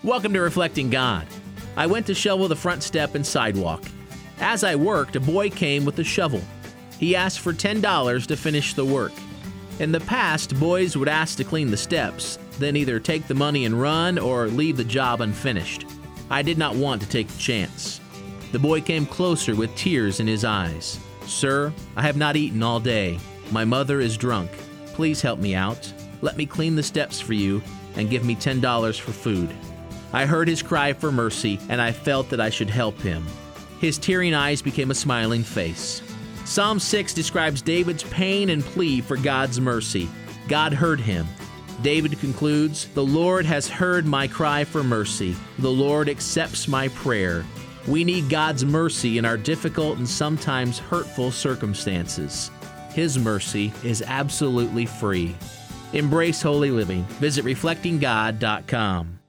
Welcome to Reflecting God. I went to shovel the front step and sidewalk. As I worked, a boy came with a shovel. He asked for $10 to finish the work. In the past, boys would ask to clean the steps, then either take the money and run or leave the job unfinished. I did not want to take the chance. The boy came closer with tears in his eyes. "Sir, I have not eaten all day. My mother is drunk. Please help me out. Let me clean the steps for you and give me $10 for food." I heard his cry for mercy, and I felt that I should help him. His tearing eyes became a smiling face. Psalm 6 describes David's pain and plea for God's mercy. God heard him. David concludes, "The Lord has heard my cry for mercy. The Lord accepts my prayer." We need God's mercy in our difficult and sometimes hurtful circumstances. His mercy is absolutely free. Embrace holy living. Visit reflectinggod.com.